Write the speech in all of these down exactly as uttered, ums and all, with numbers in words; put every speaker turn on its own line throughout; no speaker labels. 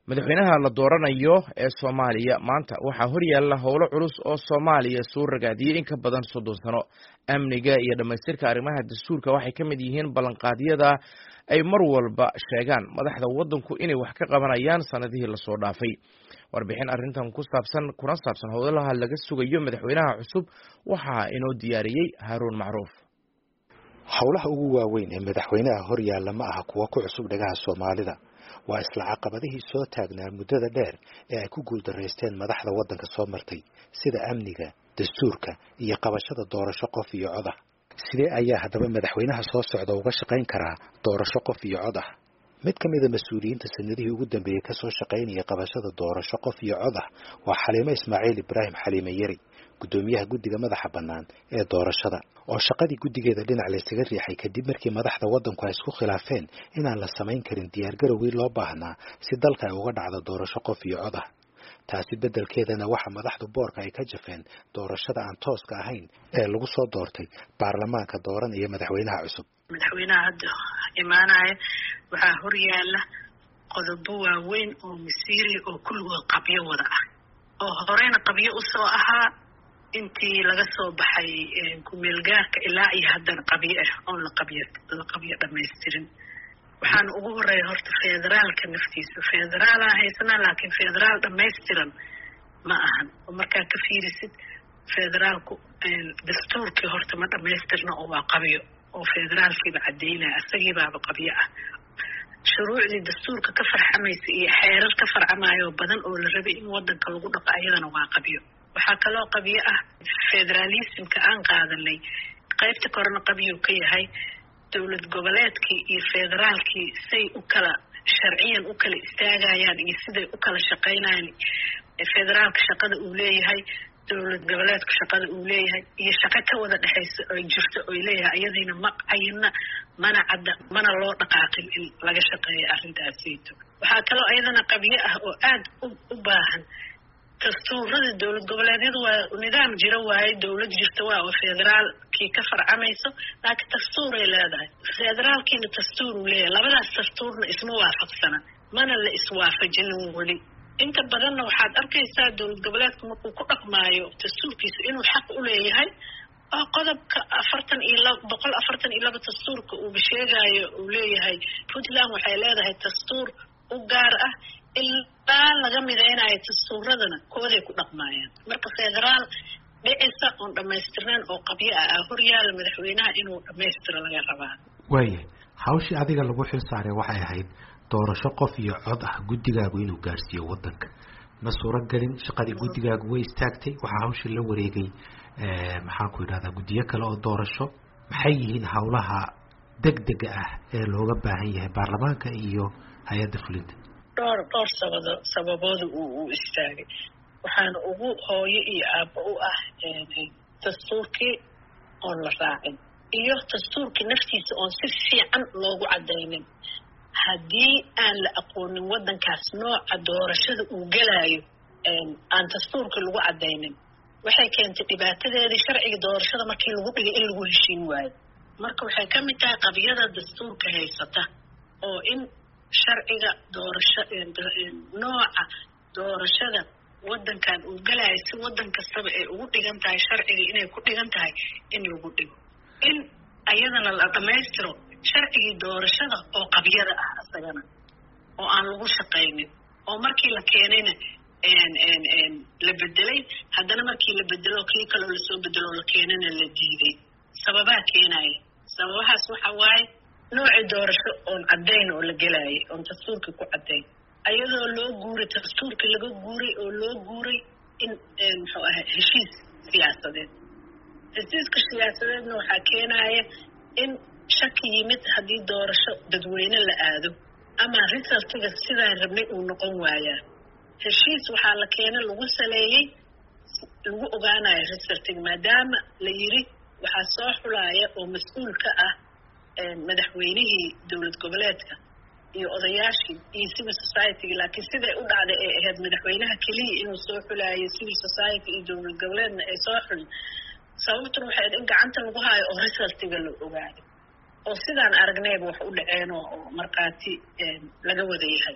madaxweynaha la dooranayo ee Soomaaliya maanta waxaa horyaala howlo culus oo Soomaaliya soo ragaadiyay in ka badan soddon sano. Amniga iyo dhamaystirka arrimaha dastuurka waxay ka mid yihiin ballanqaadyada ay mar walba sheegaan madaxda waddanku inay wax ka qabanayaan sanadihii la soo dhaafay. Warbixin arrintan ku saabsan kuna saabsan howlaha laga sugayo madaxweynaha cusub waxaa inoo diyaariyay Haruun Macruuf.
howlaha ugu waaweyn ee madaxweynaha horyaala ma aha kuwa ku cusub dhagaha Soomaalida. waa isla caqabadihii soo taagnaa muddada dheer ee ay ku guuldareysteen madaxda waddanka soo martay sida amniga, dastuurka iyo qabashada doorasho qof iyo cod ah. sidee ayaa haddaba madaxweynaha soo socda uga shaqayn karaa doorasho qof iyo cod ah? mid ka mida mas-uuliyiinta sanadihii ugu dambeeyey ka soo shaqaynaya qabashada doorasho qof iyo cod ah waa Xaliime Ismaaciil Ibraahim Xaliime Yari, gudoomiyaha guddiga madaxa bannaan ee doorashada oo shaqadii guddigeeda dhinac la isaga riixay kadib markii madaxda waddanku ay isku khilaafeen inaan la samayn karin diyaargarowgii loo baahnaa si dalka ay uga dhacdo doorasho qof iyo cod ah. taasi beddelkeedana waxa madaxdu boorka ay ka jafeen doorashada aan tooska ahayn ee lagu soo doortay baarlamaanka dooran iyo madaxweynaha cusub.
madaxweynaha hadda imaanaya waxaa horyaala qodobo waaweyn oo masiiri oo kulligood qabyo wada ah oo horeyna qabyo usoo ahaa intii laga soo baxay ku-meelgaarka ilaa iyo haddana qabyo ah oon la qabyo la qabyo dhamaystirin. waxaan ugu horeeya horta federaalka naftiisa federaalaa haysanaa laakiin federaal dhamaystiran ma ahan oo markaa ka fiirisid federaalku dastuurkii horta ma dhamaystirna oo waa qabyo oo federaalkiiba caddeynaya isagiibaaba qabyo ah. shuruucdii dastuurka ka farxamaysa iyo xeerar ka farcamayo badan oo la rabay in waddanka lagu dhaqo ayadana waa qabyo. waxaa kaloo qabyo ah federalismka aan qaadanay qaybta korena qabyo ka yahay dowlad goboleedkii iyo federaalkii say u kala sharciyan u kala istaagayaan iyo siday u kala shaqaynayaan federaalka shaqada uu leeyahay dowlad goboleedka shaqada uu leeyahay iyo shaqo ka wada dhexaysa oo jirto oo leeyahay iyadiina ma ayna mana cadda mana loo dhaqaaqin in laga shaqeeyo arrintaasayto. waxaa kaloo iyadana qabyo ah oo aad u baahan dastuurada dowlad goboleedyadu waa nidaam jira waaye dowlad jirta waa oo federaalkii ka farcamayso laakiin dastuuray leedahay federaalkiina dastuur uu leeyahay labadaas dastuurna isma waafaqsana mana la iswaafajinin weli. inta badanna waxaad arkaysaa dowlad goboleedka markuu ku dhaqmaayo dastuurkiisa inuu xaq u leeyahay oo qodobka afartan iyo laba boqol afartan iyo laba dastuurka uuba sheegaayo uu leeyahay Puntland waxay leedahay dastuur u gaar ah ilaa laga midaynayo dastuuradana kooday ku dhaqmaayaan. marka federaal dhicisa oon dhamaystirnayn oo qabyo ah horyaala madaxweynaha inuu dhamaystiro laga rabaa.
waaye hawshii adiga lagu xil saaray waxay ahayd doorasho qof iyo cod ah guddigaagu inuu gaarsiiyo waddanka. ma suuragelin shaqadii guddigaagu way istaagtay waxaa hawshii la wareegay maxaan ku idhahdaa guddiyo kale oo doorasho. maxay yihiin hawlaha degdega ah ee looga baahan yahay baarlamaanka iyo hay-adda fulinta?
dhowr dhowr sabado sababooda uu u istaagay waxaana ugu hooyo iyo aabba u ah dastuurkii oon la raacin iyo dastuurkii naftiisa oon si fiican loogu caddaynin. haddii aan la aqoonin waddankaas nooca doorashada uu gelaayo aan dastuurka lagu caddaynin waxay keentay dhibaatadeedii sharciga doorashada markii lagu dhigay in lagu heshiin waayo. marka waxay ka mid tahay qabyada dastuurka haysata oo in sharciga doorasho nooca doorashada waddankan uu galayo si waddan kastaba ay ugu dhigan tahay sharciga inay ku dhigan tahay in lagu dhigo in ayadana la dhamaystiro sharcigii doorashada oo qabyada ah asagana oo aan lagu shaqaynin oo markii la keenayna la bedelay haddana markii la bedelo kii kaloo lasoo bedelo la keenana la diiday. sababaa keenaya sababahaas waxa waaye noocii doorasho oon caddayn oo la gelaayay oon dastuurka ku caddayn ayadoo loo guuray dastuurka laga guuray oo loo guuray in muxuu ahay heshiis siyaasadeed. heshiiska siyaasadeedna waxaa keenaya in shaki yimid haddii doorasho dadweyne la aado ama resultiga sidaan rabnay uu noqon waayaa. heshiis waxaa la keena lagu saleeyey lagu ogaanayo resultiga maadaama la yiri waxaa soo xulaaya oo mas-uul ka ah madaxweynihii dowlad goboleedka iyo odayaashii iyo civil society laakiin siday u dhacday ee ahayd madaxweynaha keliya inuu soo xulaayo civil society iyo dowlad goboleedna ay soo xulin. sababtuna waxay in gacanta lagu haayo oo resultiga la ogaado oo sidaan aragnayba wax u dhaceen oo markaati laga wada yahay.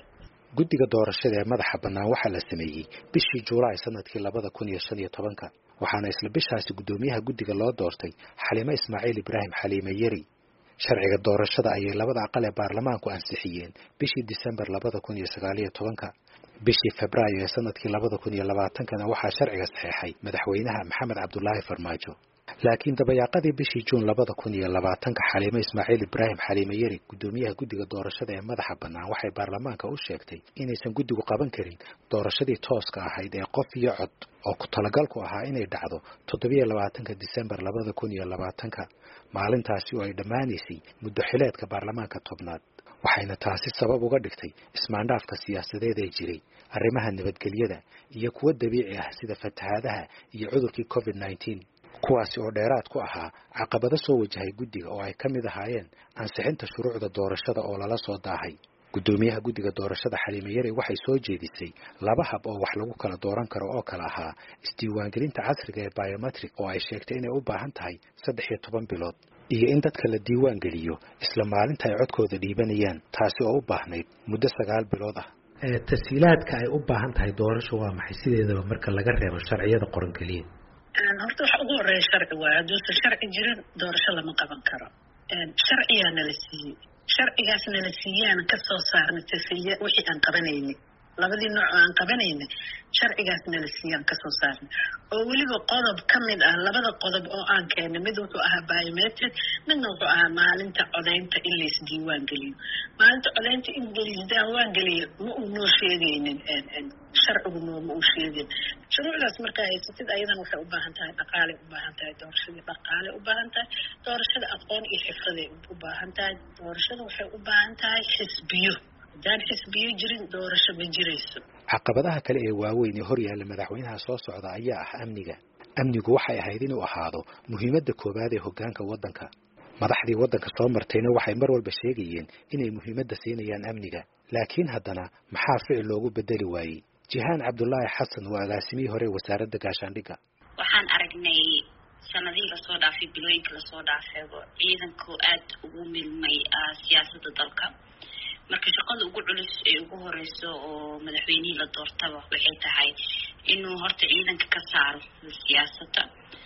guddiga doorashada ee madaxa bannaan waxaa la sameeyey bishii Juulaay sanadkii labada kun iyo shan iyo tobanka waxaana isla bishaasi guddoomiyaha guddiga loo doortay Xaliime Ismaaciil Ibraahim Xaliime Yari. sharciga doorashada ayay labada aqal ee baarlamaanku ansixiyeen bishii Disembar labada kun iyo sagaal iyo tobanka. bishii Febraayo ee sanadkii labada kun iyo labaatankana waxaa sharciga saxeexay madaxweynaha Maxamed Cabdullaahi Farmaajo. laakiin dabayaaqadii bishii Juun labada kun iyo labaatanka Xaliime Ismaaciil Ibraahim Xaliime Yari guddoomiyaha guddiga doorashada ee madaxa bannaan waxay baarlamaanka u sheegtay inaysan guddigu qaban karin doorashadii tooska ahayd ee qof iyo cod oo ku talagalku ahaa inay dhacdo toddobiyo labaatanka Disembar labada kun iyo labaatanka maalintaasi oo ay dhammaanaysay muddo xileedka baarlamaanka tobnaad. waxayna taasi sabab uga dhigtay ismaandhaafka siyaasadeed ee jiray arrimaha nabadgelyada iyo kuwa dabiici ah sida fatahaadaha iyo cudurkii covid nineteen kuwaasi oo dheeraad ku ahaa caqabado soo wajahay guddiga oo ay ka mid ahaayeen ansixinta shuruucda doorashada oo lala soo daahay. guddoomiyaha guddiga doorashada Xaliime Yari waxay soo jeedisay laba hab oo wax lagu kala dooran karo oo kala ahaa isdiiwaangelinta casriga ee biometric oo ay sheegtay inay u baahan tahay saddex iyo toban bilood iyo in dadka la diiwaan geliyo isla maalinta ay codkooda dhiibanayaan taasi oo u baahnayd muddo sagaal bilood ah.
tashiilaadka ay u baahan tahay doorasho waa maxay sideedaba marka laga reebo sharciyada qoran kaliya?
horta waxa ugu horeeya sharci waaye hadduusan sharci jirin doorasho lama qaban karo. sharciyaa nala siiyey sharcigaas nala siiyaan kasoo saarnay tashiya wixii aan qabanayni labadii nooc aan qabanayna sharcigaas nala siiyaan kasoo saarnay oo weliba qodob ka mid ah labada qodob oo aan keenay mid wuxuu ahaa biometric midna wuxuu ahaa maalinta codaynta in lays diiwaan geliyo. maalinta codaynta in laysdiiwaan geliyo ma uu noo sheegaynin sharcigu nooma uu sheegin. shuruucdaas markaa haysatid ayadan waxay u baahan tahay dhaqaale u baahan tahay doorashadii dhaqaale u baahan tahay doorashada aqoon iyo xirfaday u baahan tahay doorashada waxay u baahan tahay xisbiyo hadaan xisbiyo jirin doorasho ma jirayso.
caqabadaha kale ee waaweyn ee hor yaalla madaxweynaha soo socda ayaa ah amniga. amnigu waxay ahayd inuu ahaado muhiimadda koowaad ee hoggaanka waddanka. madaxdii waddanka soo martayna waxay mar walba sheegayeen inay muhiimadda siinayaan amniga laakiin haddana maxaa ficil loogu bedeli waayey? Jihaan Cabdullaahi Xasan waa agaasimihii hore wasaaradda gaashaandhigga.
waxaan aragnay sanadihii lasoo dhaafay bilooyinka lasoo dhaafeego ciidanku aad ugu milmay siyaasadda dalka. marka shaqada ugu culus ee ugu horeyso oo madaxweynihii la doortaba waxay tahay inuu horta ciidanka ka saaro siyaasadda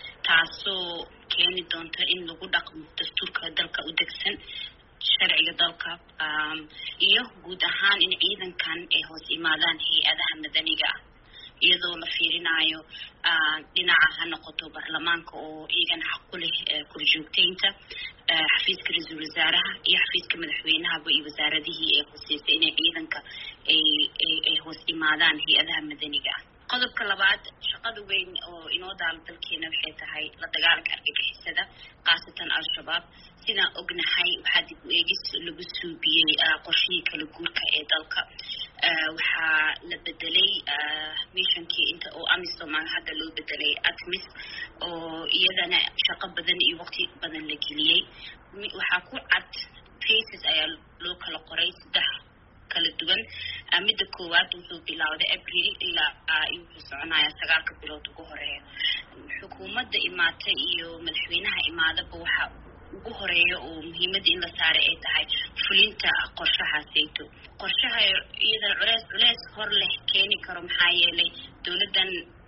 taasoo keeni doonta in lagu dhaqmo dastuurka dalka u degsan sharciga dalka iyo guud ahaan in ciidankan ay hoos imaadaan hay-adaha madaniga ah iyadoo la fiirinayo dhinaca ha noqoto baarlamaanka oo iyagana xaq ku leh korjoogteynta xafiiska ra-iisul wasaaraha iyo xafiiska madaxweynahaba iyo wasaaradihii ee khuseysay inay ciidanka ay hoos imaadaan hay-adaha madaniga ah. qodobka labaad shaqada weyn oo inoo daalo dalkeena waxay tahay la dagaalanka argagixisada khaasatan al-shabaab. sidaan ognahay waxaa dib u eegis lagu suubiyey qorshihii kala guurka ee dalka. waxaa la bedelay missionkii inta oo amisom hadda loo bedelay atmis oo iyadana shaqo badan iyo waqti badan la geliyey. waxaa ku cad faces ayaa loo kala qoray saddex kala duwan. midda koowaad wuxuu bilowday April ilaa wuxuu soconayaa sagaalka bilood ugu horeeya. xukuumadda imaata iyo madaxweynaha imaadaba waxaa ugu horeeya oo muhiimadda in la saaray ay tahay fulinta qorshahaasayto. qorshaha iyadana culeys culeys hor leh keeni karo maxaa yeelay dowladdan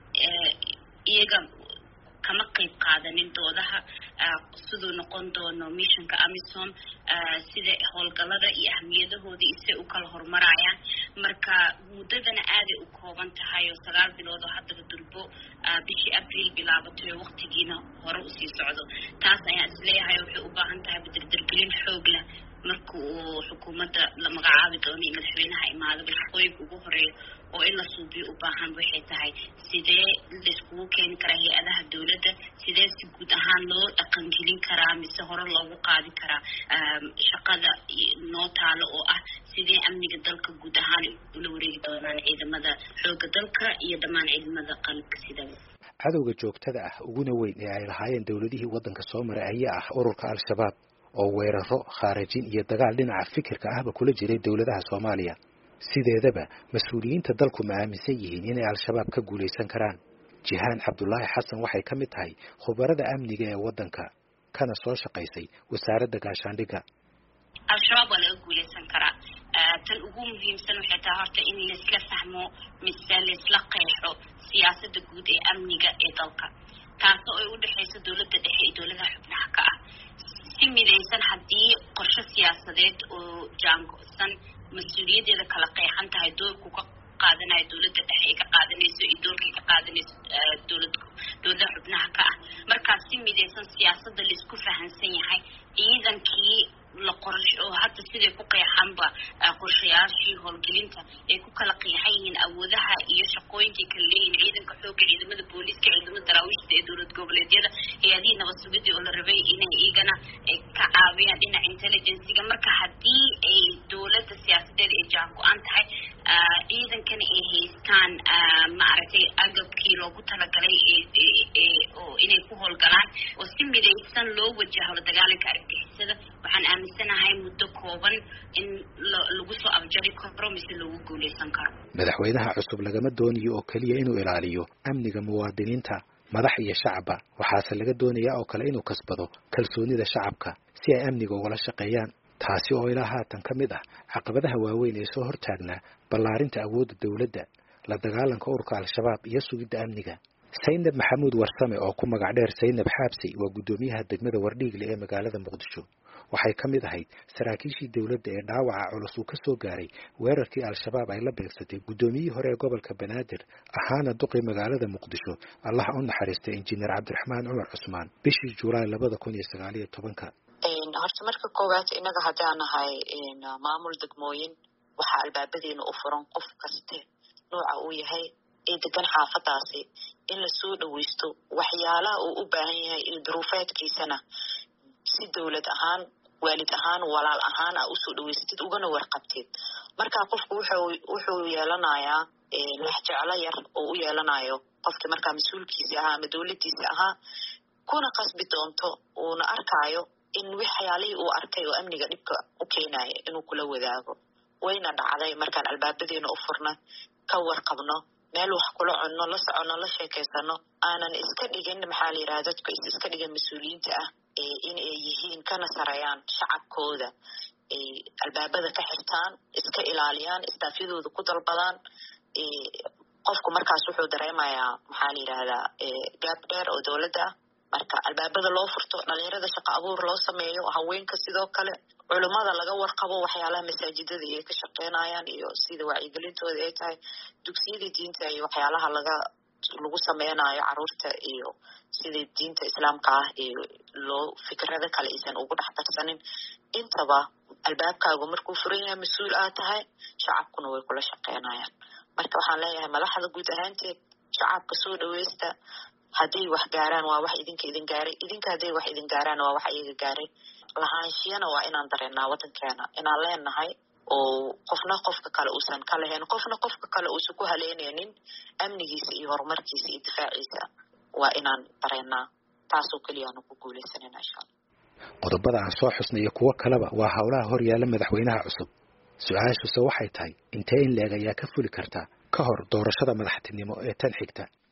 iyaga kama qayb qaadanin doodaha siduu noqon doono missionka amisom sida howlgalada iyo ahmiyadahooda isay u kala horumarayaan. marka muddadana aaday u kooban tahay oo sagaal bilood oo haddaba durbo bishii abriil bilaabatay oo waqtigiina hore usii socdo. taas ayaan isleeyahay waxay u baahan tahay badirdirgelin xoog leh marka uu xukuumadda la magacaabi doono iyo madaxweynaha imaadaba shaqooyinka ugu horeeya oo in la suubiyo u baahan waxay tahay sidee laiskugu keeni karaa hay-adaha dowladda, sidee si guud ahaan loo dhaqangelin karaa mise hore loogu qaadi karaa shaqada noo taalo oo ah sidee amniga dalka guud ahaan ula wareegi doonaan ciidamada xooga dalka iyo dhammaan ciidamada qalabka sidaba.
cadowga joogtada ah uguna weyn ee ay lahaayeen dowladihii waddanka soo maray ayaa ah ururka al-shabaab oo weeraro khaarajin iyo dagaal dhinaca fikirka ahba kula jiray dowladaha Soomaaliya. sideedaba mas-uuliyiinta dalku ma aaminsan yihiin inay al-shabaab ka guulaysan karaan? Jihaan Cabdullaahi Xasan waxay ka mid tahay khubarada amniga ee waddanka kana soo shaqaysay wasaaradda gaashaandhigga.
al-shabaab waa laga guulaysan karaa tan ugu muhiimsan waxay tahay horta in laisla fahmo mise laisla qeexo siyaasadda guud ee amniga ee dalka taasoo ay u dhexayso dowladda dhexe iyo dowladaha xubnaha ka ah si midaysan haddii qorshe siyaasadeed oo jaango'san mas-uuliyadeeda kala qeexan tahay doorku ka qaadanayo dowladda dhexe ay ka qaadanayso iyo doorkay ka qaadanayso dowlad dowladaha xubnaha ka ah markaas si midaysan siyaasadda laisku fahansan yahay ciidankii la qorsho oo hadda siday ku qeexanba qorshayaashii howlgelinta ay ku kala qeexan yihiin awoodaha iyo shaqooyinkay kala leeyihiin ciidanka xoogga ciidamada booliiska ciidamada daraawiishta ee dowlad goboleedyada hay-adihii nabad sugidii oo la rabay inay iyagana ka caawiyaan dhinaca intelligenciga marka haddii ay dowladda siyaasadeeda ay jaan go-an tahay ciidankana ay haystaan maaragtay agabkii loogu talagalay oo inay ku howlgalaan oo si midaysan loo wajaho la dagaalanka argagixisada waxaan aaminsanahay muddo kooban in lagu soo afjari karo mise lagu guuleysan karo
madaxweynaha cusub lagama doonayo oo keliya inuu ilaaliyo amniga muwaadiniinta madax iyo shacabba waxaase laga doonayaa oo kale inuu kasbado kalsoonida shacabka si ay amniga ugala shaqeeyaan taasi oo ilaa haatan ka mid ah caqabadaha waaweyn ee soo hortaagnaa ballaarinta awoodda dowladda la dagaalanka ururka al-shabaab iyo sugidda amniga saynab maxamuud warsame oo ku magac dheer saynab xaabsi waa guddoomiyaha degmada wardhiigle ee magaalada muqdisho waxay ka mid ahayd saraakiishii dowladda ee dhaawaca culus uu ka soo gaaray weerarkii al-shabaab ay la beegsatay guddoomiyihii hore ee gobolka banaadir ahaana duqii magaalada muqdisho allah u naxariistay injineer cabdiraxmaan cumar cusmaan bishii julaay labada kun iyo sagaal iyo tobanka
horta marka koowaad innaga haddaan nahay maamul degmooyin waxaa albaabadeena u furan qof kaste nooca uu yahay ee degan xaafadaasi in lasoo dhaweysto waxyaalaha uu u baahan yahay iyo duruufeedkiisana si dowlad ahaan waalid ahaan walaal ahaan aa usoo dhaweysatid ugana warqabtid markaa qofku wuxuu yeelanayaa laxjeclo yar oo u yeelanayo qofkii markaa mas-uulkiisi ahaa ama dowladiisi ahaa kuna qasbi doonto uuna arkaayo in waxyaalihii uu arkay oo amniga dhibka u keenaya inuu kula wadaago wayna dhacday markaan albaabadeena u furna ka warqabno meel wax kula cunno la soconno la sheekaysano aanan iska dhigin maxaa la yidhaha dadku is iska dhigan mas-uuliyiinta ah in ay yihiin kana sarayaan shacabkooda ay albaabada ka xirtaan iska ilaaliyaan istaafyadooda ku dalbadaan qofku markaas wuxuu dareemayaa maxaa la yidhahdaa gaab dheer oo dowladda ah marka albaabada loo furto dhalinyarada shaqo abuur loo sameeyo haweenka sidoo kale culimada laga warqabo waxyaalaha masaajidada ay ka shaqeynayaan iyo sida wacyigelintooda ay tahay dugsiyada diinta iyo waxyaalaha laga lagu sameynayo caruurta iyo sida diinta islaamka ah iyo loo fikrada kale aysan ugu dhex darsanin intaba albaabkaagu markuu furan yahay mas-uul aa tahay shacabkuna way kula shaqeynayaan marka waxaan leeyahay madaxda guud ahaanteed shacabka soo dhaweysta hadday wax gaaraan waa wax idinka idin gaaray idinka hadday wax idin gaaraan waa wax iyaga gaaray lahaanshiyana waa inaan dareennaa waddankeena inaan leenahay oo qofna qofka kale uusan ka lahayn qofna qofka kale uusan ku haleynaynin amnigiisa iyo horumarkiisa iyo difaaciisa waa inaan dareennaa taasoo keliyaanu ku guuleysanayna insha allah
qodobada aan soo xusnay iyo kuwo kaleba waa howlaha hor yaalla madaxweynaha cusub su-aashuse waxay tahay intee in leeg ayaa ka fuli karta ka hor doorashada madaxtinimo ee tan xigta